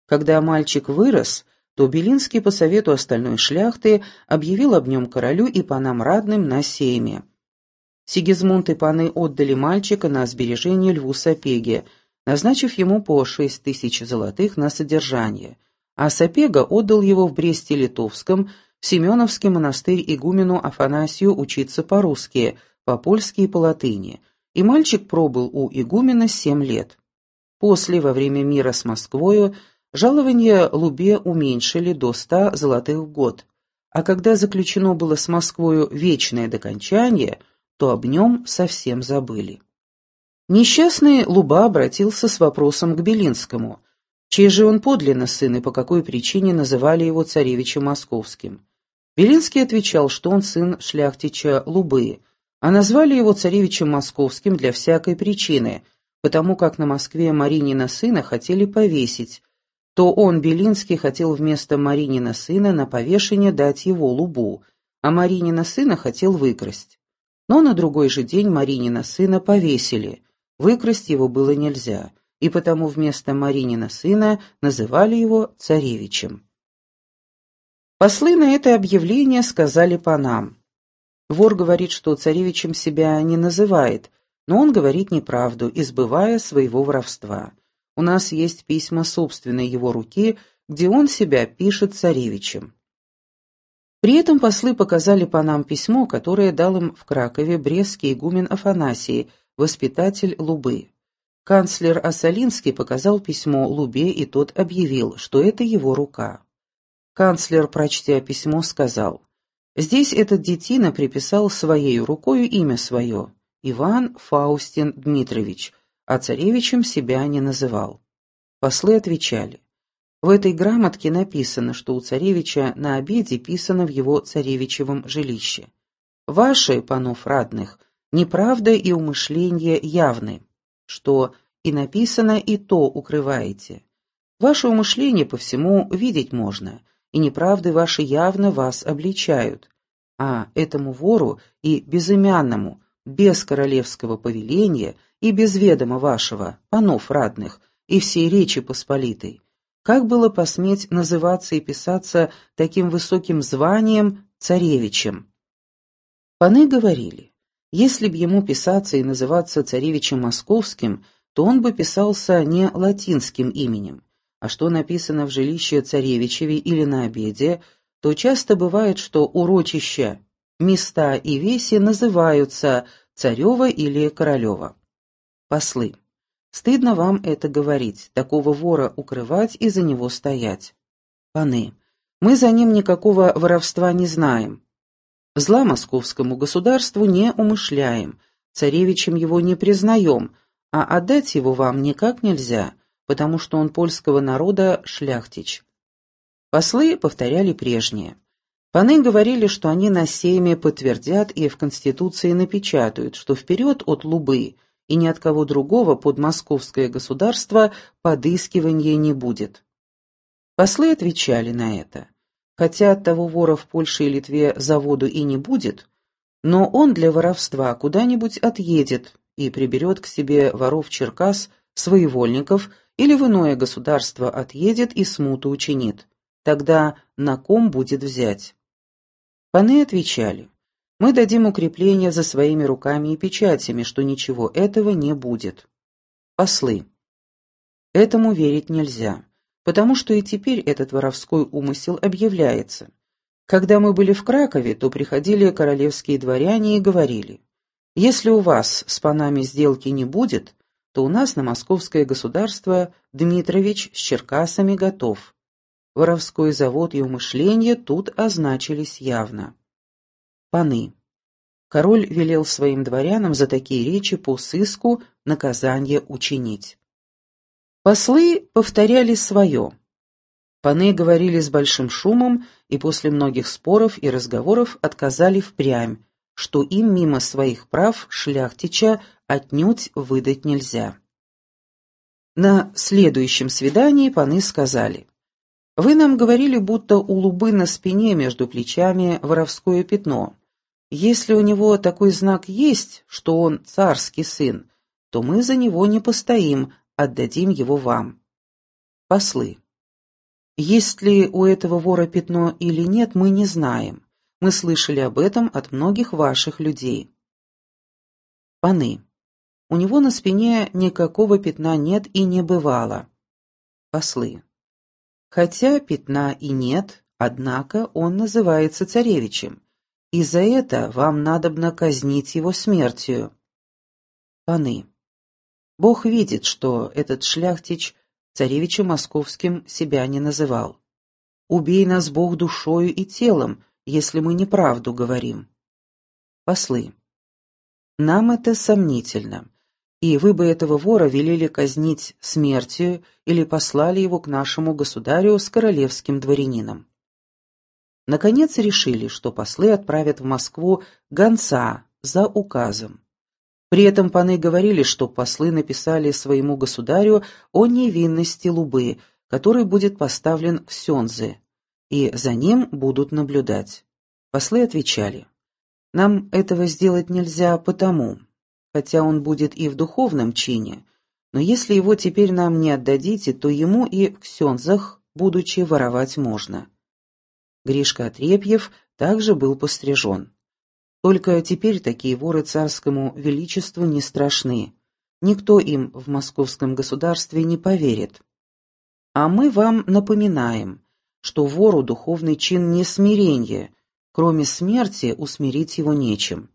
Когда мальчик вырос, то Белинский по совету остальной шляхты объявил об нем королю и панам ратным на сейме. Сигизмунд и паны отдали мальчика на сбережение Льву Сапеге, назначив ему по 6000 золотых на содержание, а Сапега отдал его в Бресте-Литовском в Семеновский монастырь игумену Афанасию учиться по-русски, по-польски и по-латыни, и мальчик пробыл у игумена 7 лет. После, во время мира с Москвою, жалование Лубе уменьшили до 100 золотых в год, а когда заключено было с Москвою вечное докончание, то об нем совсем забыли. Несчастный Луба обратился с вопросом к Белинскому, чей же он подлинно сын и по какой причине называли его царевичем московским. Белинский отвечал, что он сын шляхтича Лубы, а назвали его царевичем московским для всякой причины, потому как на Москве Маринина сына хотели повесить, то он, Белинский, хотел вместо Маринина сына на повешение дать его Лубу, а Маринина сына хотел выкрасть. Но на другой же день Маринина сына повесили, выкрасть его было нельзя, и потому вместо Маринина сына называли его царевичем. Послы на это объявление сказали панам: вор говорит, что царевичем себя не называет, но он говорит неправду, избывая своего воровства. У нас есть письма собственной его руки, где он себя пишет царевичем. При этом послы показали панам письмо, которое дал им в Кракове брестский игумен Афанасий, воспитатель Лубы. Канцлер Осолинский показал письмо Лубе, и тот объявил, что это его рука. Канцлер, прочтя письмо, сказал: «Здесь этот детина приписал своей рукою имя свое, Иван Фаустин Дмитрович, а царевичем себя не называл». Послы отвечали: «В этой грамотке написано, что у царевича на обеде писано в его царевичевом жилище. Ваши, панов ратных, неправда и умышление явны, что и написано, и то укрываете. Ваше умышление по всему видеть можно, и неправды ваши явно вас обличают, а этому вору и безымянному, без королевского повеления и без ведома вашего, панов ратных, и всей Речи Посполитой, как было посметь называться и писаться таким высоким званием царевичем?» Паны говорили: если б ему писаться и называться царевичем московским, то он бы писался не латинским именем, а что написано в жилище царевичеве или на обеде, то часто бывает, что урочища, места и веси называются царева или королева. Послы: стыдно вам это говорить, такого вора укрывать и за него стоять. Паны: мы за ним никакого воровства не знаем. Зла московскому государству не умышляем, царевичем его не признаем, а отдать его вам никак нельзя, потому что он польского народа шляхтич. Послы повторяли прежнее. Паны говорили, что они на сейме подтвердят и в Конституции напечатают, что вперед от Лубы и ни от кого другого под московское государство подыскивания не будет. Послы отвечали на это: хотя от того вора в Польше и Литве заводу и не будет, но он для воровства куда-нибудь отъедет и приберет к себе воров-черкас, своевольников, или в иное государство отъедет и смуту учинит. Тогда на ком будет взять? Паны отвечали: мы дадим укрепление за своими руками и печатями, что ничего этого не будет. Послы: этому верить нельзя, потому что и теперь этот воровской умысел объявляется. Когда мы были в Кракове, то приходили королевские дворяне и говорили: если у вас с панами сделки не будет, то у нас на московское государство Дмитрович с черкасами готов. Воровской завод и умышление тут означились явно. Паны: король велел своим дворянам за такие речи по сыску наказание учинить. Послы повторяли свое. Паны говорили с большим шумом и после многих споров и разговоров отказали впрямь, что им мимо своих прав шляхтича отнюдь выдать нельзя. На следующем свидании паны сказали: «Вы нам говорили, будто у Лубы на спине между плечами воровское пятно. Если у него такой знак есть, что он царский сын, то мы за него не постоим, отдадим его вам». Послы: Есть ли у этого вора пятно или нет, мы не знаем. Мы слышали об этом от многих ваших людей. Паны. У него на спине никакого пятна нет и не бывало. Послы. Хотя пятна и нет, однако он называется царевичем, и за это вам надобно казнить его смертью. Паны. Бог видит, что этот шляхтич царевичем московским себя не называл. Убей нас, Бог, душою и телом, если мы неправду говорим. Послы. Нам это сомнительно, и вы бы этого вора велели казнить смертью или послали его к нашему государю с королевским дворянином. Наконец решили, что послы отправят в Москву гонца за указом. При этом паны говорили, что послы написали своему государю о невинности Лубы, который будет поставлен в Сёнзы, и за ним будут наблюдать. Послы отвечали: нам этого сделать нельзя потому, хотя он будет и в духовном чине, но если его теперь нам не отдадите, то ему и в Ксензах, будучи, воровать можно. Гришка Отрепьев также был пострижен. Только теперь такие воры царскому величеству не страшны. Никто им в московском государстве не поверит. А мы вам напоминаем, что вору духовный чин не смиренье, кроме смерти усмирить его нечем.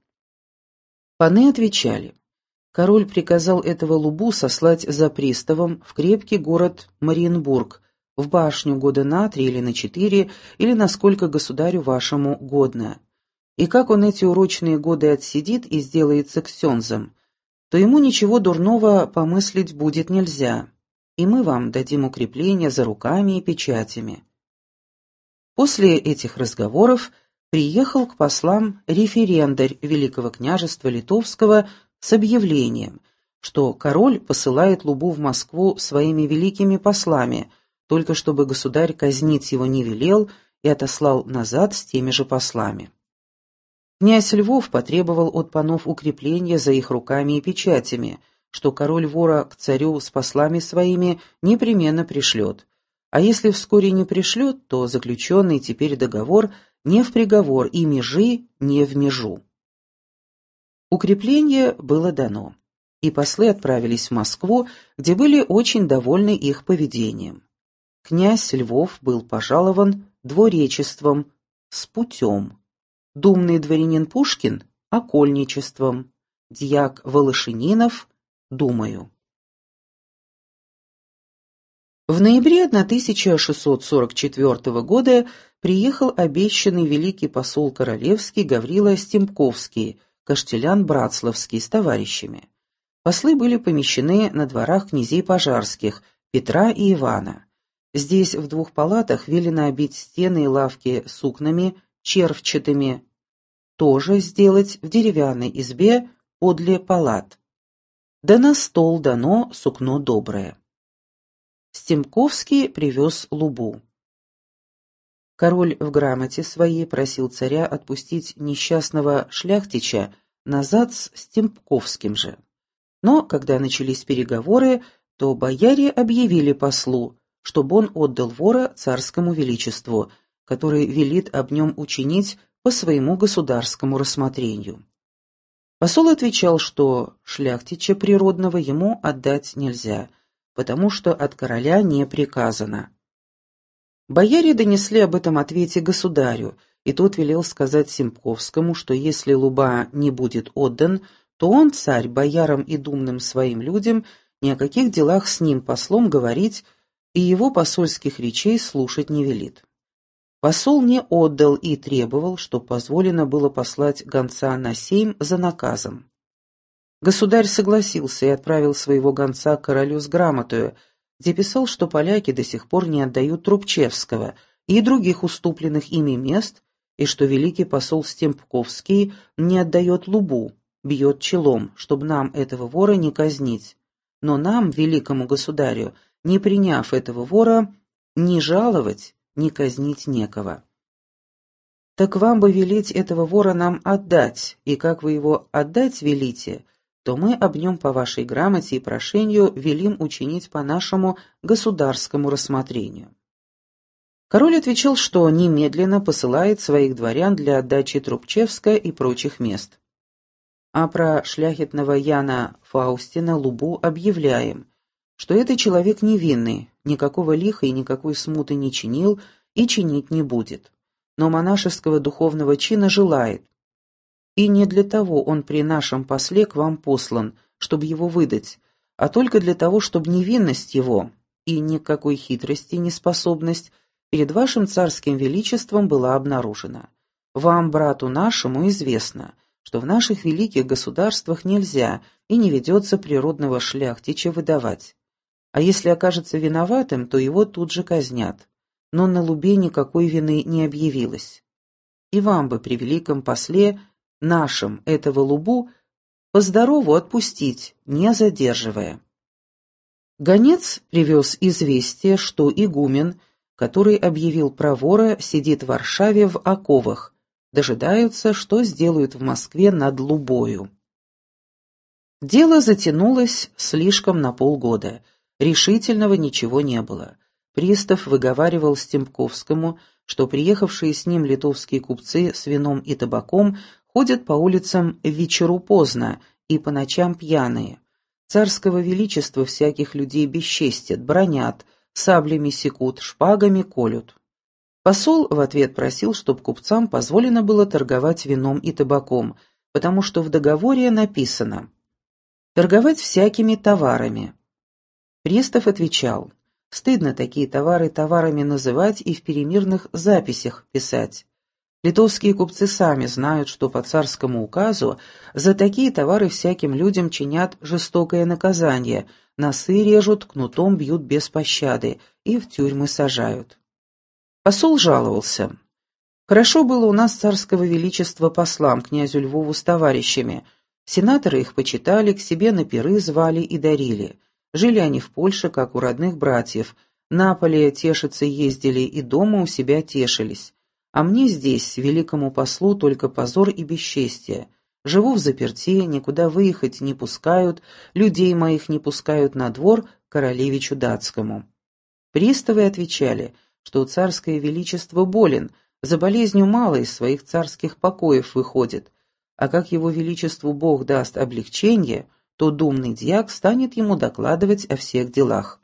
Паны отвечали: король приказал этого Лубу сослать за приставом в крепкий город Мариенбург, в башню года на 3 или на 4, или насколько государю вашему годно. И как он эти урочные годы отсидит и сделается ксензом, то ему ничего дурного помыслить будет нельзя, и мы вам дадим укрепление за руками и печатями. После этих разговоров приехал к послам референдарь Великого княжества Литовского с объявлением, что король посылает Лубу в Москву своими великими послами, только чтобы государь казнить его не велел и отослал назад с теми же послами. Князь Львов потребовал от панов укрепления за их руками и печатями, что король вора к царю с послами своими непременно пришлет, а если вскоре не пришлет, то заключенный теперь договор не в приговор и межи не в межу. Укрепление было дано, и послы отправились в Москву, где были очень довольны их поведением. Князь Львов был пожалован дворечеством с путем, думный дворянин Пушкин — окольничеством, дьяк Волошининов — думою. В ноябре 1644 года приехал обещанный великий посол королевский Гаврила Стемковский, Каштелян Братславский с товарищами. Послы были помещены на дворах князей Пожарских, Петра и Ивана. Здесь в 2 палатах велено обить стены и лавки сукнами, червчатыми, тоже сделать в деревянной избе подле палат. Да на стол дано сукно доброе. Стемковский привез Лубу. Король в грамоте своей просил царя отпустить несчастного шляхтича назад с Стемковским же. Но когда начались переговоры, то бояре объявили послу, чтобы он отдал вора царскому величеству, который велит об нем учинить по своему государскому рассмотрению. Посол отвечал, что шляхтича природного ему отдать нельзя, потому что от короля не приказано. Бояре донесли об этом ответе государю, и тот велел сказать Стемковскому, что если Луба не будет отдан, то он, царь, боярам и думным своим людям ни о каких делах с ним послом говорить и его посольских речей слушать не велит. Посол не отдал и требовал, чтоб позволено было послать гонца на Сейм за наказом. Государь согласился и отправил своего гонца к королю с грамотою, где писал, что поляки до сих пор не отдают Трубчевского и других уступленных ими мест, и что великий посол Стемковский не отдает Лубу, бьет челом, чтобы нам этого вора не казнить. Но нам, великому государю, не приняв этого вора, ни жаловать, ни казнить некого. Так вам бы велеть этого вора нам отдать, и как вы его отдать велите, то мы об нем по вашей грамоте и прошению велим учинить по нашему государскому рассмотрению. Король отвечал, что немедленно посылает своих дворян для отдачи Трубчевска и прочих мест. А про шляхетного Яна Фаустина Лубу объявляем, что это человек невинный, никакого лиха и никакой смуты не чинил и чинить не будет, но монашеского духовного чина желает. И не для того он при нашем после к вам послан, чтобы его выдать, а только для того, чтобы невинность его и никакой хитрости неспособность перед вашим царским величеством была обнаружена. Вам, брату нашему, известно, что в наших великих государствах нельзя и не ведется природного шляхтича выдавать. А если окажется виноватым, то его тут же казнят. Но на Лубе никакой вины не объявилось. И вам бы при великом после нашим этого Лубу поздорову отпустить, не задерживая. Гонец привез известие, что игумен, который объявил про вора, сидит в Варшаве в оковах, дожидаются, что сделают в Москве над Лубою. Дело затянулось слишком на полгода. Решительного ничего не было. Пристав выговаривал Стемпковскому, что приехавшие с ним литовские купцы с вином и табаком ходят по улицам вечеру поздно и по ночам пьяные. Царского величества всяких людей бесчестят, бронят, саблями секут, шпагами колют. Посол в ответ просил, чтоб купцам позволено было торговать вином и табаком, потому что в договоре написано «торговать всякими товарами». Пристав отвечал: «Стыдно такие товары товарами называть и в перемирных записях писать. Литовские купцы сами знают, что по царскому указу за такие товары всяким людям чинят жестокое наказание, носы режут, кнутом бьют без пощады и в тюрьмы сажают». Посол жаловался: «Хорошо было у нас царского величества послам, князю Львову с товарищами. Сенаторы их почитали, к себе на пиры звали и дарили. Жили они в Польше, как у родных братьев. На поле тешиться ездили и дома у себя тешились. А мне здесь, великому послу, только позор и бесчестие. Живу в заперти, никуда выехать не пускают, людей моих не пускают на двор к королевичу датскому». Приставы отвечали, что царское величество болен, за болезнью мало из своих царских покоев выходит, а как его величеству Бог даст облегчение, то думный дьяк станет ему докладывать о всех делах.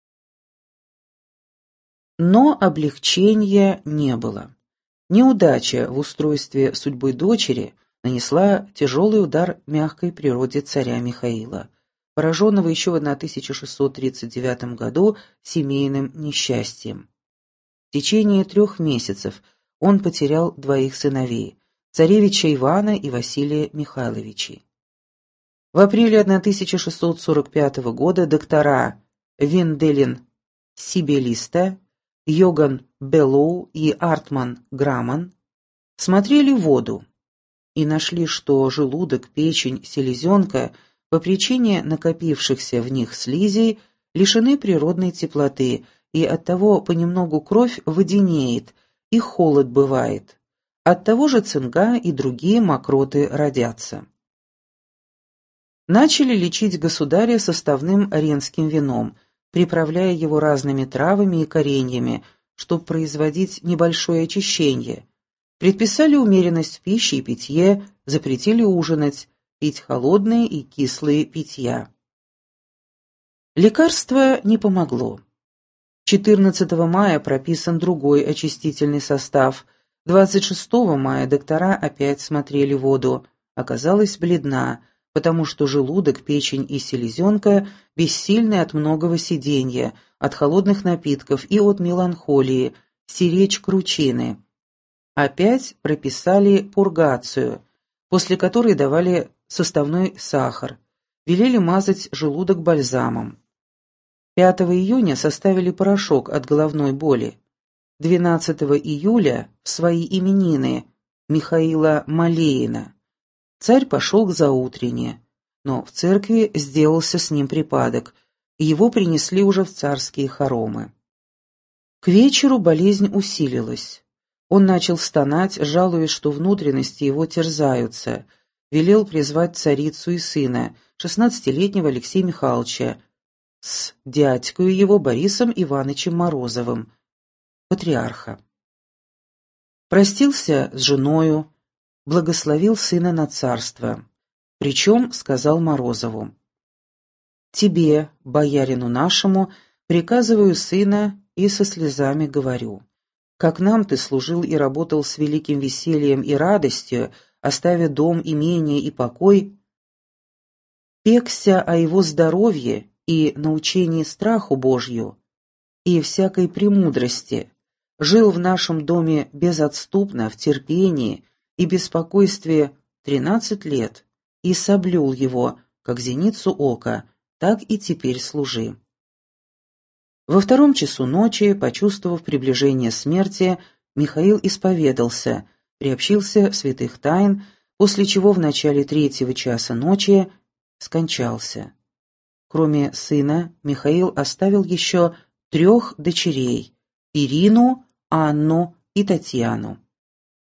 Но облегчения не было. Неудача в устройстве судьбы дочери нанесла тяжелый удар мягкой природе царя Михаила, пораженного еще в 1639 году семейным несчастьем. В течение 3 месяцев он потерял 2 сыновей – царевича Ивана и Василия Михайловичей. В апреле 1645 года доктора Венделин Сибелиста, Йоган Беллоу и Артман Грамман смотрели воду и нашли, что желудок, печень, селезенка по причине накопившихся в них слизей лишены природной теплоты, и оттого понемногу кровь водянеет, и холод бывает. Оттого же цинга и другие мокроты родятся. Начали лечить государя составным ренским вином, приправляя его разными травами и кореньями, чтобы производить небольшое очищение. Предписали умеренность в пище и питье, запретили ужинать, пить холодные и кислые питья. Лекарство не помогло. 14 мая прописан другой очистительный состав. 26 мая доктора опять смотрели воду. Оказалась бледна, потому что желудок, печень и селезенка бессильны от многого сиденья, от холодных напитков и от меланхолии, сиречь кручины. Опять прописали пургацию, после которой давали составной сахар, велели мазать желудок бальзамом. 5 июня составили порошок от головной боли. 12 июля в свои именины Михаила Малеина царь пошел к заутрене, но в церкви сделался с ним припадок, и его принесли уже в царские хоромы. К вечеру болезнь усилилась. Он начал стонать, жалуясь, что внутренности его терзаются, велел призвать царицу и сына, 16-летнего Алексея Михайловича, с дядькою его Борисом Ивановичем Морозовым. патриарха. Простился с женою, благословил сына на царство, причем сказал Морозову: «Тебе, боярину нашему, приказываю сына и со слезами говорю, как нам ты служил и работал с великим весельем и радостью, оставя дом, имение и покой, пекся о его здоровье и научении страху Божью и всякой премудрости, жил в нашем доме безотступно, в терпении и беспокойстве 13 лет и соблюл его, как зеницу ока, так и теперь служи». Во 2 часу ночи, почувствовав приближение смерти, Михаил исповедался, приобщился в святых тайн, после чего в начале 3 часа ночи скончался. Кроме сына, Михаил оставил еще 3 дочерей – Ирину, Анну и Татьяну.